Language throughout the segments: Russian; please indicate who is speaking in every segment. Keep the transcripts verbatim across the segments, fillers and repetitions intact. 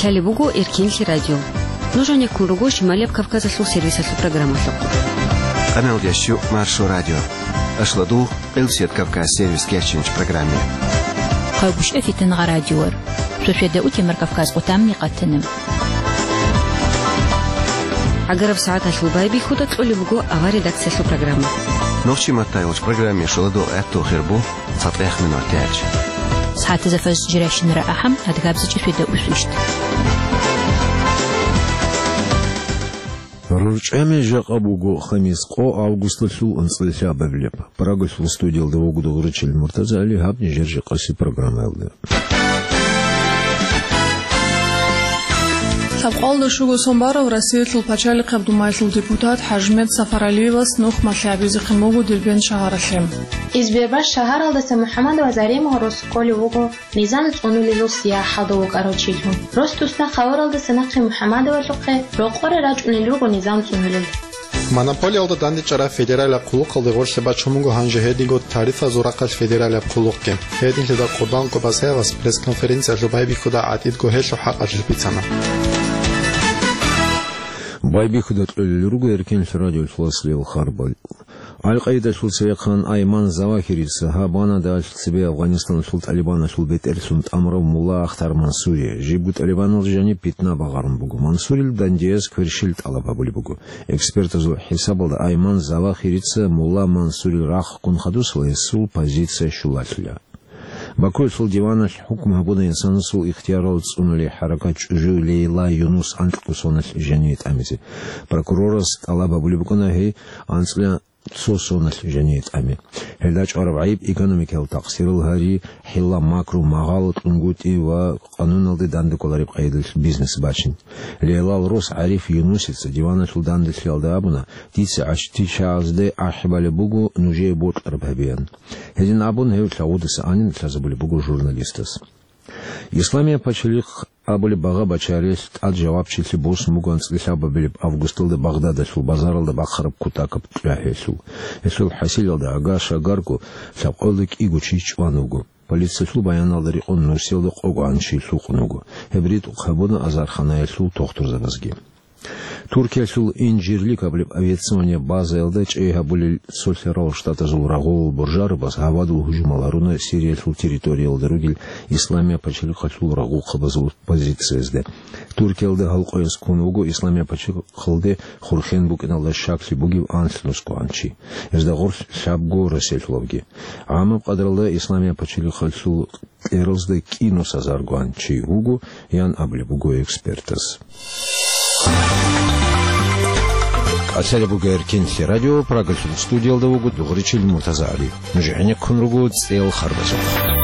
Speaker 1: Лали бугу Иркинли радио. Нужно не куругу Шималев Кавказа слу сервиса слу программа току.
Speaker 2: Канал Ящу Маршу радио. Ашладу Элсет Кавказ сервис Керченч программе.
Speaker 3: Хайбуш эфитен радио. Шушеда утимер Кавказ утамни قتنم.
Speaker 1: Агаров саата слу байби худа тли бугу ава редакция слу программа.
Speaker 2: Новчи матайлч программе шладу эту хербу сатрех минутяч.
Speaker 3: ساعات زفز جراشن رأحم هتجابز جفيدة وسوشت.
Speaker 4: رجعنا جاقبوجو خميس قو أغسطس لو انصلشا ببلب. براغس في استوديو دوغو دوغرتش المرتزا اللي هابني جرجي قصي برنامج هذا.
Speaker 5: سبقال شو سومبارا ورسيت الباشالي قبض مايسل ديبوتات حجمت سفراليوس نوخ مشابيز قموجو دلبين شهر الشم.
Speaker 6: إزبيرباش شهر الدس محمد وزاري مهروس كولي وقو نظام تقنو للوسيا حضوك أروتشيلهم. روستوسنا خور الدس نقي محمد ولقي روقور راج ونلوغو نظام تقنو لل.
Speaker 7: Монополия алда данди чара федералия кулук алды горше ба чумуго ханже хедиго тарифа зурақаш федералия кулукке. Хедин лида Курдан ко басевас пресс-конференция жубайби худа атид го хешу хақаш жбицана.
Speaker 4: Байби худа луруго эркен радио сласлил харбал. Аль-Каида шул Саякхан Айман Завахири Сахабана да себе Афганистан шул Талибана шул бетер сунт Амров Мулла Ахтар Мансури Жибут Талибан жани питна багарм бугу Мансурил дандиес квершилт алаба були бугу эксперт зу хисабалда Айман Завахири Мулла Мансурил рах кун хадусла сул позиция шулатля Бакой шул дивана хукм хабуда инсан сул ихтиярал цунли харакат жу лейла Юнус анткусонас жаниет амизи прокурорас алаба були бугу нахи анцля سوسونس جنيت أمي هلاج أربعيب إيكونوميكال تقصير الهاري حلا ماكرو مغالط انقوتي وقانون الدي داند كولاريب قيد البيزنس باشين ليلا الروس عارف يونسيتس ديوانا شل داند الشيال دابنا تيس عشتي شاز دي أحبال بوغو نجي بوت أربعبيان هذين أبون هيو تلاودس آنين تلازبولي بوغو جورناليستس Исламия почалих абули бага бачарес от жавабчиси бос муган слишаба били августил де Багдада шул базарал де бахараб кутакап тляхесу. Эсул хасилил де агаша гарку сапқолдик игучич ванугу. Полиция шул баянал де риқон нусилдық оганчи суқнугу. Хебрид уқабуна азархана эсул тоқтур завазги. Турция шул инжирлик аблиб авиационная база элдэч и абули сольферал штата Зулрагол Буржар бас авадул хужумаларуна Сирия шул территория элдеругил Исламия почали хашул рагул хабазул позиция сде. Турция элде халқояс кунугу Исламия почали халде хурхен букин алда шакли буги анслуску анчи. Эзда гор шабгу раселфловги. Ама qadralda Исламия почали хашул эрлзде кино сазаргу анчи угу ян аблиб угу экспертас. Асали бугер кинси радио программу студиялда угу дугричил муртазали. Нужаня кунругу цел харбазов.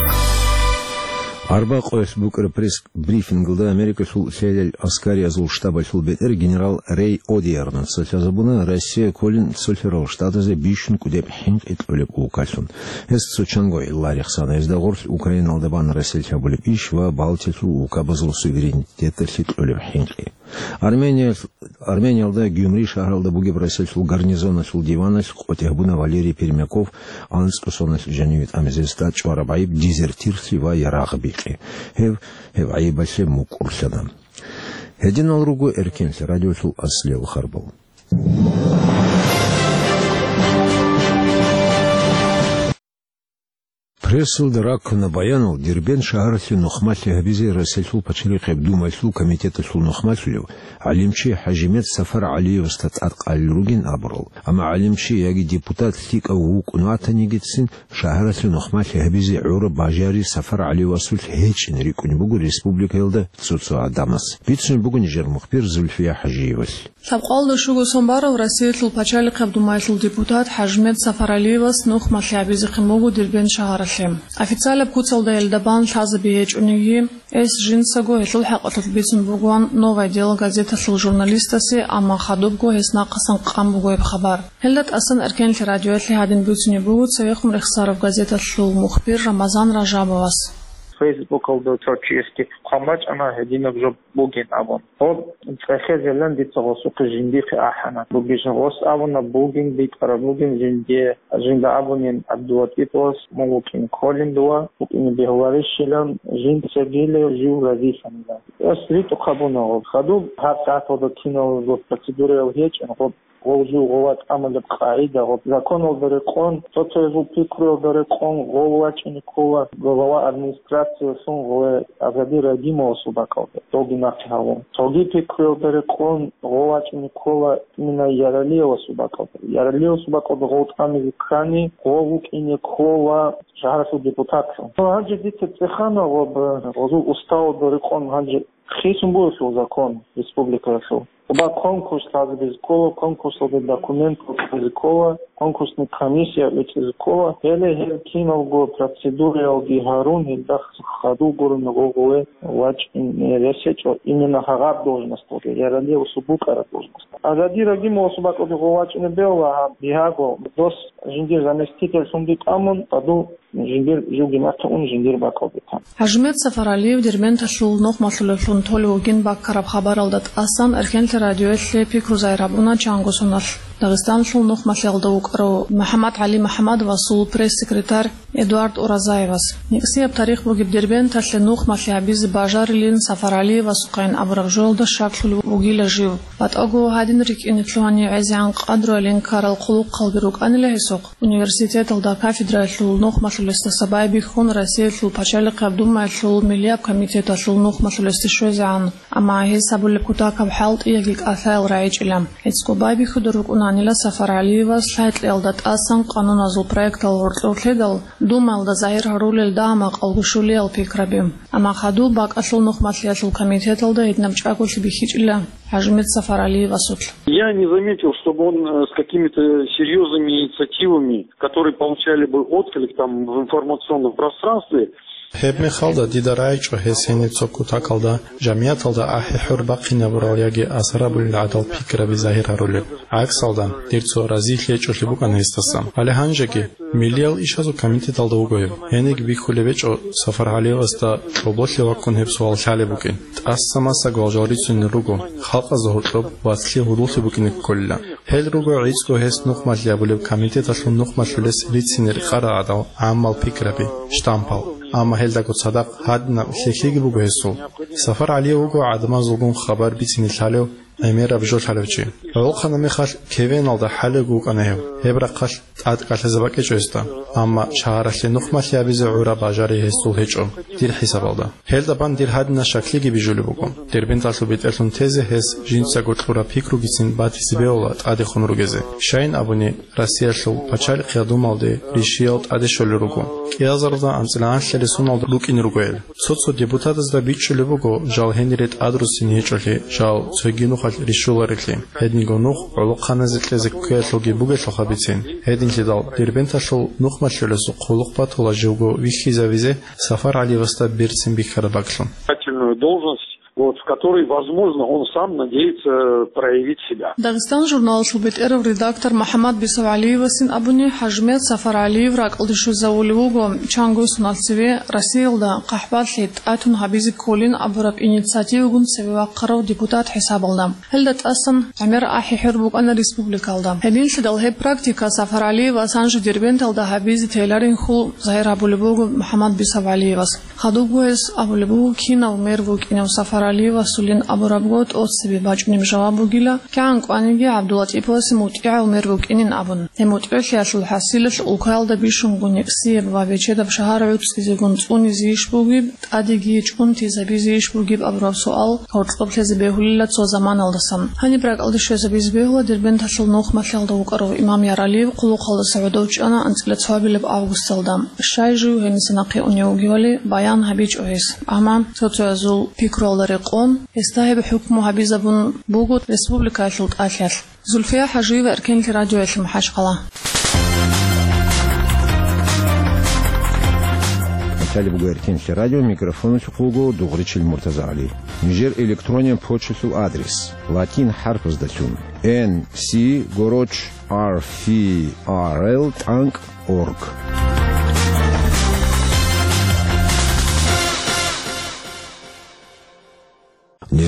Speaker 4: Арба қойс букер пресс брифингда Америка шул селел аскари азул штаба шул бетер генерал Рей Одиерн сочазабуна Россия колин сольферал штата за бишн кудеп хинт этлеп укалсун. Эс сочангой ларихсана из дагорс Украина алдабан Россия чабулеп иш ва Балтику укабазул суверенитет этлеп хинтли. Армения Армения алда Гюмри шахралда буги Россия шул гарнизона шул дивана хотябуна Валерий Пермяков анскусонас жанивит амезеста чварабаиб дезертирси ва ярагби هذ هذ عيب شيء مقرصنا هدينا الرجوع إركين راديو شو أصلي وخربو Пресс-ул дырак на баянул Дербен шагарси нохмасли хабизи рассельсул почерик абду мальсул комитета шул нохмаслю алимчи хажимет сафар алиев статат аллугин абрул ама алимчи яги депутат лик аук уната нигитсин шагарси нохмасли хабизи ура бажари сафар алиев асул хеч нрикун бугу республика елда цуцу адамас битсин бугу нижер мухбир Зульфия Хажиевас
Speaker 5: سبقال شو سومبارا ورسيت الباشالي قبض مايسل ديبوتات حجمت سفراليوس نوخ مشابيز قموجو دلبين شهر الشم официально بكوتسل دا يلدبان تازا بيهج униги эс жинсаго этлул хақатат бисин бугуан новое дело газета сыл журналистаси ама хадубго эсна қасан қам бугой хабар хелдат асан эркен радио эсли хадин бутсуни бугут саехум рехсаров газета сыл мухбир Рамазан Ражабовас
Speaker 8: Facebook oldu Türkiye'ski kamaç ana hedine job bugün abon. O trekhezelan dit sosu kjindi fi ahana. Bugün os abona bugün bit para bugün jindi jindi abonin abduatipos mungkin kolin dua bugün behwarishlan jind segile jiu razifanda. Острито хабоно хаду har saat oda kino go procedure hiç o Голжу голат амалеп қаида го законов дары қон соцезу пикро дары қон голачини кола голова администрация сон голе азади радимо субакалда тоги нахаво тоги пикро дары қон голачини кола именно яралио субакалда яралио субакалда голтами крани голук ине кола жарасу депутация хаджи дите цехано го озу устау дары қон хаджи хисум был закон республика шо Оба конкурс языкова, конкурсовый документ языкова, конкурсная комиссия языкова, hele hel кинолго процедуры алги харун хилдах хаду горно гогове вач ресеч именно хагаб должность то я ради усубука должность. А ради ради мосубак гоговач не бела биаго дос жиндир заместитель сундик амон аду жиндир жугинат он жиндир бакобета.
Speaker 5: Хажмет Сафаралиев дермен ташлул нох масулефун толугин баккараб хабар алдат асан эркен радио эфир крузайрабуна чангусунал Дагестан шул нох маслалдаук ро Мухаммад Али Мухаммад васул пресс-секретарь Эдуард Уразаевас. Никсияб тарих бугиб дербен ташле нох маслябиз бажарлин Сафаралиев васукайн абрагжолда шаклул угила жив. Бат огу хадин рик инитлуани азян қадролин карал қулук қалбирук анилахисук. Университет алда кафедра шул нох маслесте сабайби хун Россия шул пачали қабдума шул милияб комитета шул нох маслесте шозян. Ама хисабул кутака бхалт иягик афайл раич илам. Эцкобайби худурук Нила Сафаралиева слайд элдат асан канун азул проект алгортледал думал да заир харулел дамак алгушулел пикрабим ама хаду бак асл нох маслиятул комитет алда иднамчаку сибихичля Хажмет Сафаралиева сутл.
Speaker 9: Я не заметил, чтобы он с какими-то серьезными инициативами, которые получали бы отклик там в информационном пространстве.
Speaker 7: Хеб мехалда дидарайчо хесени цокутакалда жамияталда ахи хурбақи набураляги асарабул адал пикра бизахир арулеб аксалда дирцо разихле чошлибукан хестасам алеханжеги милиал ишазу комитеталда угоев енег бихулевечо Сафаралиеваста облослева конхеб суал шалебукин ассамаса голжорицун руго халқа захутлоб васли худулси букин колла хел руго рицко хес нухматлябулеб комитеташлун нухматлулес рицинер қара адал аммал пикраби штампал اما هل دکو صدق حد نه شکلی بگو هستو سفر علی او کو عدم زوگون خبر بیتین الحالو امیر ابجور حلوچی اول خانمی خاش کوین alda حل گو کنه هبر قش اد قش زبکه چوستا اما شهرش نخمت یابیز عورا باجاری هستو هچو دیر حساب alda هل دبان دیر حد نه شکلی بیجولی بگو دیر بین تاسو بیت ارتون تزه هس جینسا گوتلورا پیکرو بیتین باتی سیبیولات اد خونرو گزه شاین ابونی راسیه شو پچال قیادوم alde ریشیات اد شولروگو کیازردا انسلان شلسون alda لوکین روگل соцо депутаты да бичули богу жал хенрет адрусин хечоли жал цогину хал ришуларли хедниго нух олоқана зетлезек куятлоги буге шохабицин хединки дал дербенташул нухмачлесу қолуқпат ола жуго вихи завизе Сафар Алиеваста бирсин бихарабакшун
Speaker 9: должность вот, в которой, возможно, он сам надеется проявить себя.
Speaker 5: Дагестан журнал шубит эров редактор Мухаммад Бисавалиева син абуни Хажмет Сафаралиев рак алдышу заулевуго чангу сунатсеве Расилда Кахбатлит атун хабизи колин абураб инициативугун севева қарау депутат хисабалда. Хелдат асан Амер ахи хирбук ана республикалда. Хедин шидал хеб практика Сафаралиева санжи дербенталда хабизи тейларин хул захир абулевуго Мухаммад Бисавалиевас. Хадугуэс абулевуго кина умервуг инем Сафаралиева Алиева сулин абурабгот от себе бачним жавабу гила кан кваниги Абдуллат ипос мутиа умервук инин абун темутиахи ашул хасилш укалда бишунгуни сир ва вечеда в шахар утскизигун цуни зишбуги адиги чунти забизишбуги абураб суал хортлоблез бехулла цо заман алдасан хани брак алдыш забиз бехула дербен ташул нох машлда укаро имам Яралиев кулук алда саудовч ана антилат сабилеб августалдам шайжу хенисанақи униогивали баян хабич оис ама соцозул пикролар قون استهب حكم حبيزبون بوجود ريسبوبليكا شلط أشل زلفيا حجيبة أركان الراديو المحشقلة
Speaker 4: Начали бугартинский радио, микрофон чухугу, дугричель Муртазали. Нижер электронен почту адрес. Латин харп сдачун. эн си гороч ар эф ар эл танк точка орг.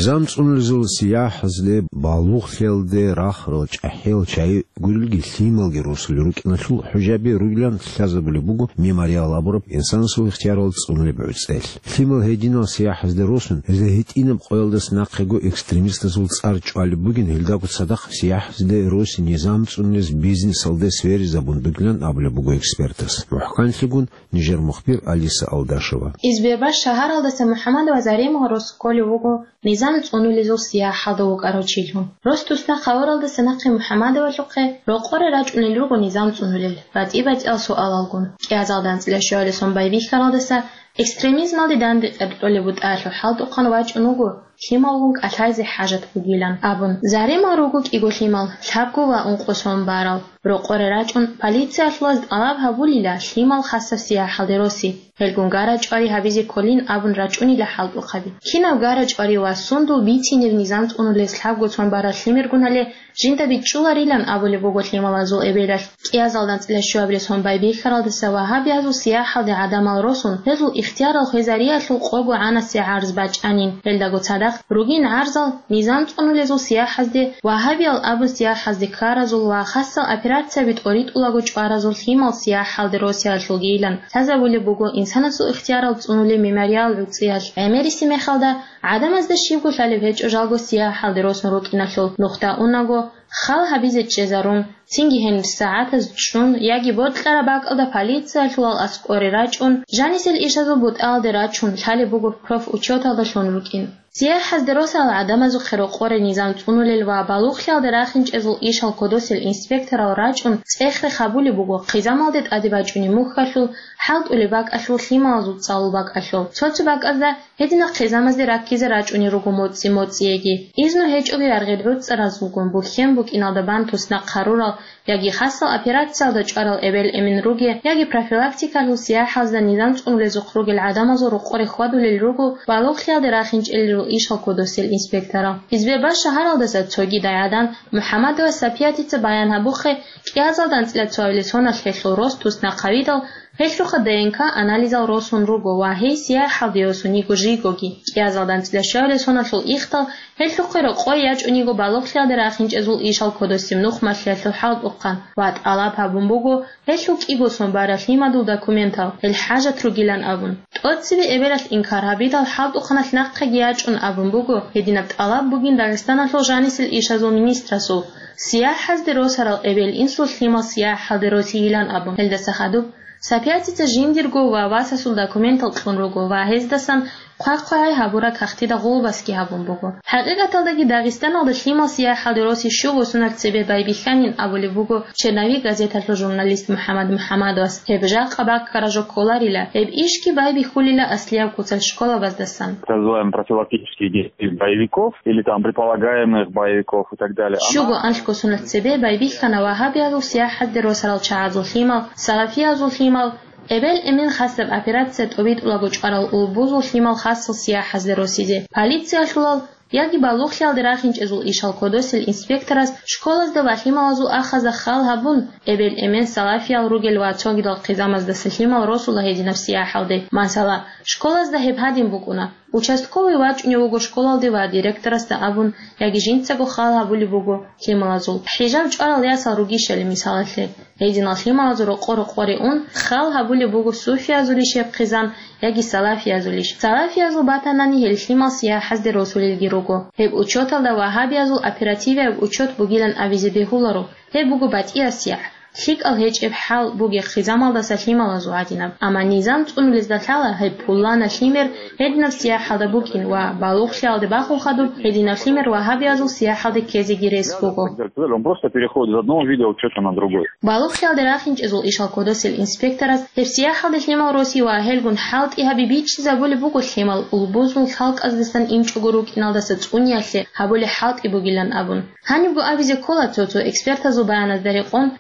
Speaker 4: نظام تقول السياح زل بالوخ خلده راخ روج أحيل شيء قولي سيمال جروس لروك نشل حجابي رجلان ثلاثة بلبوجو ميماريا لابورب إنسان سو اختيار التصون بعوزل سيمال هيدينا سياح زل روسن إذا هيتين بقول دس ناقجو إكستريميست زول تصارج على بوجن هلداك صدق سياح زل روس نظام تقول بيزنس على سفير زبون بجلان قبل بوجو إكسبرتس وحكان سجون نجار مخبر أليسا ألداشوا
Speaker 6: إزبيرباش شهر على محمد وزاري مهروس كل وجو نظام تقول لزول سياح دوق أروتشيلهم رستوسنا خبر على سنق محمد واللقى رقور راج ونلوق نظام تقول بعد إبعد السؤال الجون كأزال دانس لشوال سون بايبيك كانوا دسا إكستريميزم على داند اللي بود أهل حال دقان واج ونوجو خيمالوك أتايز حاجة بقيلان أبون زاري ما روجوك إيجو خيمال ثابكو وأنقصهم بارال رقور راجون باليتسا فلازد ألاب هبوليلا خيمال خاصة سياحة دروسي هلگون گارج آری هبیزی کلین ابون راجونی لحال بقبی کیناو گارج آری و سوندو بیتی نویزانت اونو لسلاب گوتون برای خیمر گونهله جنتا بیت چولریلن ابولی بوگوت لیمالازو ابیلر کیازالدانت لشوابریس هم بای بیخرال دسوا هبیازو سیاحه ده عدم الرسون هزو اختیار الخزاریات لقوگو عنا سیعرز باج انین هلداگو صدق روگین عرضال نظام اونو لزو سیاحه ده و هبیال ابو سیاحه ده کارازول و خاصه اپراتسیا بیت اورید اولاگو چوارازول خیمال سیاحه ده روسیا لگیلن تزاولی بوگو إنسان سو اختيار تصونولي ميماريال وتصيال أمريسي مخالدا عدم از دشيبكو فاليفيج أجالغو سياحة دروس نروك إنخلو نقطة أوناغو خال هبيزة جزارون سينجي هن ساعات از جشون ياجي بود قرباك أو دا باليتسا الفوال أسكوري راجون جانيس الإشازو بود آل دراجون تالي بوغو بروف وچوتا دشون روكين سياحة دروس على عدم از خروقور نظام تصونولي الوا بالوخ خيال دراخنج ازو إيش القدوس الإنسبكتر راجون سفخر خابولي بوغو قيزام آلدت أدباجوني مخشو حالت أوليباك أشو خيما أزو تصالوباك أشو توتو باك أزا هدينا قيزام از دراكيز راجوني روغو موتسي موتسيجي إذنو هيج أولي ورغيد بوت سرازوغون بوخيم بوك إنادبان توسنا قرورا ياجي خاصة أبيراتسا دج أرال إبل إمن روغي ياجي بروفيلاكتيكالو سياحة زا نظام تقول لزوق روغ العدم أزو رقور خوادو للروغو بالوخ خيال دراخنج اللي رو إيش القدوس الإنسبكترا إزبير باش شهر الدسا توغي دايادان محمد و سابياتي تبايان هبوخي كيازالدان تلاتواليسونا الخيخلو روس توسنا قويدل هيشروخ دينكا أناليزا روسون روغو وهي سياحة ديوسوني جوجيغوغي كيازالدان تلاشواليسونا فل إختل هيشروخ رقوي ياج أنيغو بالوخ خيال دراخنج ازول إيش القدوس منوخ مشلتو حال أقان وات ألاب هبومبوغو هيشروخ إيغوسون بارخيما دو داكومنتال الحاجة تروغيلان أبون تقوتسيبي إبرت إنكار هبيدال حال أقان تنقق ياج أن أبومبوغو هدينبت ألاب بوغين داغستان فلجانيس الإيشازو منيسترسو سياحة دروسارال إبل إنسول خيما سياحة دروسيلان أبون هلدسا خدوب سابياتي تجينديرغو وواساسول داكومنتال تخونروغو وهزدسان قاقاي هابورا كختي دا غولباسكي هابون بوغو حقيقة داغي داغستان او دخيما سياحة دروسي شو وسنات سبب بايبي خانين أبولي بوغو چناوي غازيتا الجورناليست محمد محمد واس هبجا قباك كاراجو كولاريلا هب إيشكي بايبي خوليلا أصليا كوцель школа воздасан.
Speaker 10: Называем профилактические действия боевиков или там предполагаемых боевиков и так далее.
Speaker 6: شو أنشكو سنات سبب بايبي خانا وهابيا سياحة دروسارال چاعزو خيما سلافيا زو خيما إبل إمن خاصة بأبيراتسة أبيد أولاغوش أرال أولبوزو خيمال خاصة سياحة دروسيدي полиция شلال ياجي بالوخ خيال دراخنج ازول إيشال كودوس الإنسبكترس شكولز دا وخيمالازو أخذ خال هبون إبل إمن سلافيا روغل واتوغي دال قيزامز دا سخيمال رسول هيدي نفسيا حالدي مثلا شكولز دا هبهادين بوكونا Участковый врач у него го школа дива директора ста абун яги жинцаго хал хабули буго хималазул хижав чарал ясал ругишели мисалатле هيدينا خيما زرو قر قريون خال هبول بوغو سوفيا زوليش قزان يجي سلافيا زوليش سلافيا زو باتناني هالخيما سياحة حزد رسول الجيروغو هب учет الدا وهابيا زو оперативия هب учет بوغيلن авизе بهولارو هب بوغو باتيا سياح خيك الهج بحال بوغي خزامال دا سليما لازو عدينا اما نظام تقول لزدتالا هب بولانا خيمر هدنا سياحة دا بوكين و بالوخ شال دا باخو خدو هدنا خيمر وهابيا زو سياحة دا كيزي جيريس بوغو
Speaker 10: Он просто переходит из одного вида учета на другой.
Speaker 6: بالوخ شال دا راخنج ازول إيشال كودوس الانسبكترز هب سياحة دا خيمال روسي و هلغون حالت إيها ببيتش زابول بوغو خيمال البوزو خالق از دستان إمچ غروك إنال دا ستسوني أخي هبول حالت إبوغيلن أبون هانيبغو أبيزي كولا توتو إكسبرتا زو بيان از داري قوم داغستان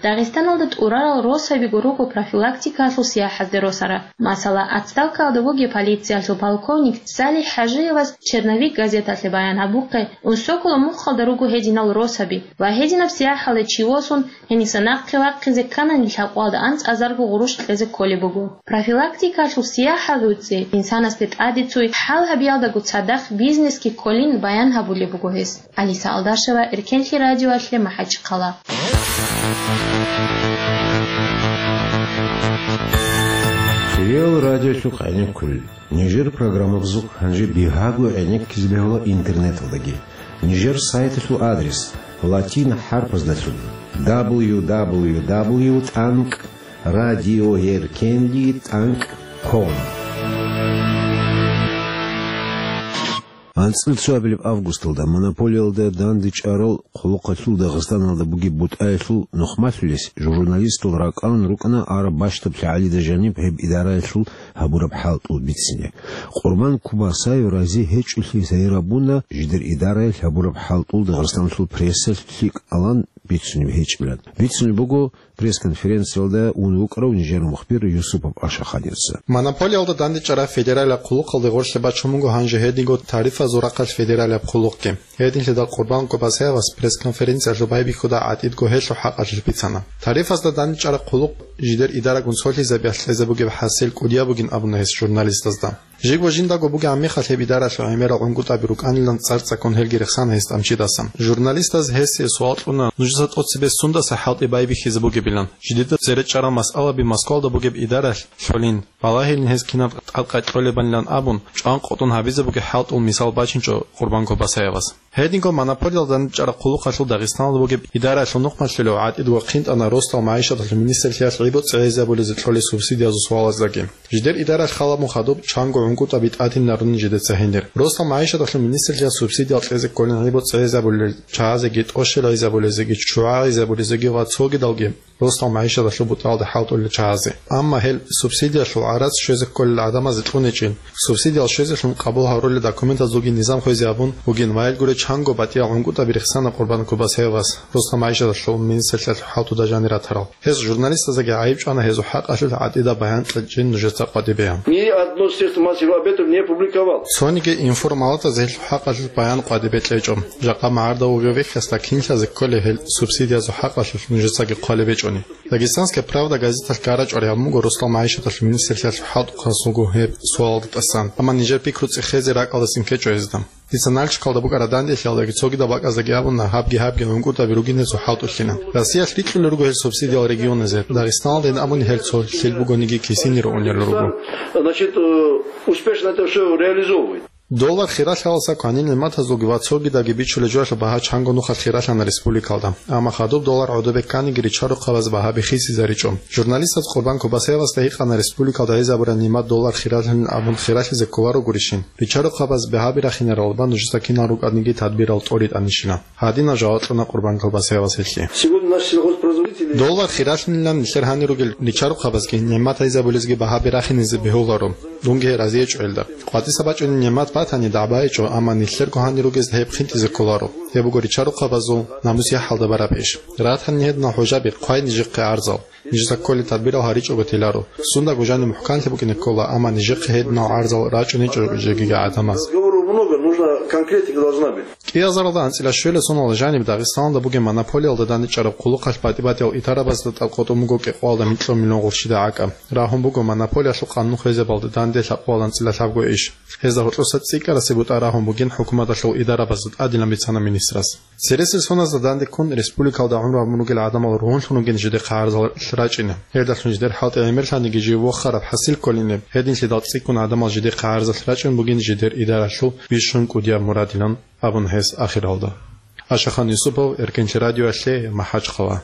Speaker 6: Дагестаналда урал росаби гуруку профилактика асу сияхазде росара. Масала отставка алдовуги полиция асу полковник Сали Хажиевас черновик газета асли баян абуқе усокулу мухал даругу хединал росаби ва хединав сияхале чивосун хенисанақ қиваққизе канан лхақуалда анц азаргу гуруш лезе коли бугу. Профилактика асу сияхалуце инсанастет адицуй хал хабиалда гуцадах бизнески колин баян хабули бугу хес. Алиса Алдашева, Иркенли радио асли Махачқала.
Speaker 4: Сериал радио шук айник кул. Нижер программа взук ханжи бихагу айник кизбехла интернет-вдаги. Нижер сайт шу адрес латин харпас дасу дабл ю дабл ю дабл ю точка радиоеркенли точка ком. Анцлцуабилib августалда монополиялда дандич арал хулуқатул Дагестаналда буги бут айшул нухмасулес журналист ракан рукана ара баштаб али дажаниб хеб идарайшул хабураб халтул битсине Қурбан Кубасай рази хеч улли сайрабуна жидер идарай хабураб халтул Дагестаншул пресса фик алан битсине хеч билад битсине бугу пресс-конференциялда унукрау Нижер мухбир Юсупов Ашахадирса
Speaker 7: монополиялда дандич ара федералия қулуқ қылдығыр шеба чумунгу ханжи хедиго тарифа зурақал федералия қулуқке хедин лида Қурбан Кубасай вас пресс-конференция жубайби худа атид гохешу хақал жбицана тарифазда дандич ара қулуқ жидер идара гунсоли забяхлезе буги хасил кудия бугин абунес журналистазда Жигво жиндаго буги аммиха хебидара шаймера онгута бируканилан царца конхелгирхсан хест амчидасам журналистаз хеси суалтуна нужзат отсебе сунда сахалт ибайби хизбуги билан жидида зеречара масала би масколда буги идара шолин балахилин хес кинат алқатроле банлан абун чан қотун хабизе буги халт ул мисал бачинчо Қурбан Кубасаевас Хединго монополиялдан чара қулуқ қашыл Дагестаналда буги идара шунуқ машлело атид ва қинт ана роста маишат министр хияс рибот цайза булизе троли субсидия зу суалаздаги жидер идара хала мухадуб чанго ункута бит атин нарун жиде цахиндер роста маишат министр хияс субсидия цайза колин рибот цайза бул чаазе гит ошела иза булизе гит чуаизе булизе ги ва цоги далги роста маишат шу буталда халт ул чаазе амма хел субсидия шу арас шезе кол адама зитлунечин субсидия шезе шу қабул хароли документа зуги низам хозиабун бугин вайл гуре чанго батия онгута бирхсана Қурбан Кубасаевас роста маишат шу министр хияс халту да жанира тарал хез журналист заге айб чана хезу хақ ашул атида баян тлчин нужеста қадибеям
Speaker 11: ни одно средство массового об этом не публиковал
Speaker 7: сониге информалата зел хақ ашул баян қадибетлечом жақа марда угових хаста кинча зекколе хел субсидия зу хақ ашул нужеста ге қалибечони Дагестанская правда газета карач орямуго роста маишат шу министр хияс халту қасугу хеб суалдат асан ама Нижер пикруци хези рак алдасин кечо ездам Дисаналч калдабук араданди хялдаги цоги да бак азагиабун на хабги хабги нунгута виругине зу халту шлина Россия шлитлу лургу хел субсидия региона зет Дагестаналда ин амуни хел цол хелбугониги кисиниру онер лургу
Speaker 11: Значит, успешно это все реализовывает
Speaker 7: Доллар хираш халса канин немата зугвацоги да гибичуле жоша баха чанго нуха хираш на республикалда ама хадуб доллар одобе кани гричаро қаваз баха бихиси заричом журналист аз Қурбан Кубасаевас таиқа на республикалда изабура немат доллар хираш абун хираш зекувару гуришин ричаро қаваз баха бирахина ролба нужиста кина рук адниги тадбирал торит анишина хадина жаватрна Қурбан Кубасаевас хелки
Speaker 11: сегодня наш сельхозпроизводители
Speaker 7: доллар хираш нилан лерхани ругел ричаро қаваз ки немата изабулезги баха бирахини зебихулару дунге разиеч элда қати сабач немат Тани дабайчо ама ниллер кохани ругез хеб хинти зеколаро хебугори чару қабазу намуси халда барапеш ратхан нед на хожаби қай нижиқ арзал нижиса коли тадбира харичо готиларо сунда гужани мухкан хебуки некола ама нижиқ хед на арзал рачо ничо жегига атамаз
Speaker 11: много нужно конкретика должна быть
Speaker 7: киязарда анцила шөле сонол жаниб Дагестанда буге монополиялда дани чараб қулуқаш батибател итарабазда талқотумуго ке қолда митло миллион ғулшида ака рахум буго монополия шу қанун хезе балды данде лақол анцила шабго иш хезда ғутлусат сикара сибута рахум буген хукумата шу идарабазд адила мицана министрас сересил сона заданде кун республикалда умра мунугел адамал руун шунуген жиде қарзал рачине херда шунждер халт эмершани гижи вохараб хасил колине хедин сидат сикун адамал жиде қарзал рачин буген жидер идара шу бишун кудия мурадилан абун хес ахиралда Ашахан Юсупов Эркенчи радио ашле Махачқала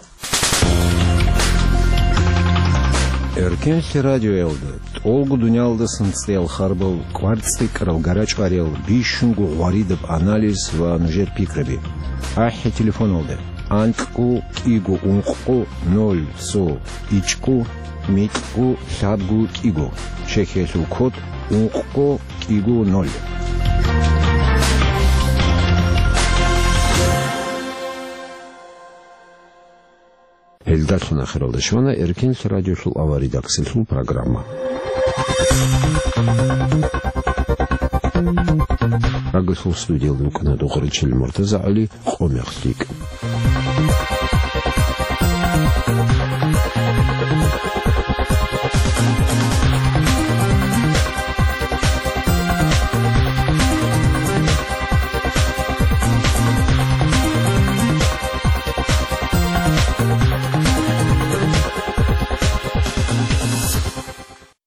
Speaker 4: Эркенчи радио элды толгу дунялды сынцел харбал квартсты карал гарач арел бишунгу варидов анализ ва нужер пикраби ахи телефон олды анкку игу ункку ноль со ичку митку шадгу игу шехесу код ункку игу ноль Эльдар Шунахиралдашвана Эркин радио шул ава редакция шул программа. Агасул студиялдың күні доғыры Муртаза Али Қомяқстик.